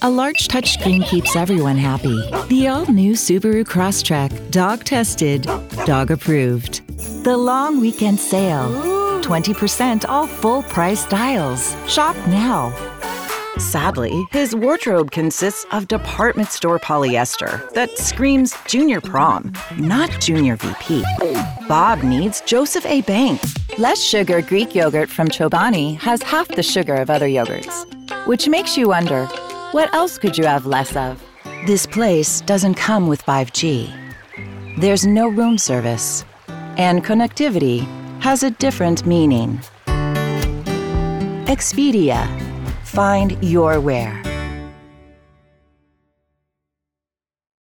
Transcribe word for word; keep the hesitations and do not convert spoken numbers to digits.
A large touchscreen keeps everyone happy. The all-new Subaru Crosstrek, dog tested, dog approved. The long weekend sale. twenty percent off full price styles. Shop now. Sadly, his wardrobe consists of department store polyester that screams junior prom, not junior V P. Bob needs Joseph A. Banks. Less sugar Greek yogurt from Chobani has half the sugar of other yogurts, which makes you wonder, what else could you have less of? This place doesn't come with five G. There's no room service, and connectivity has a different meaning. Expedia. Find your where.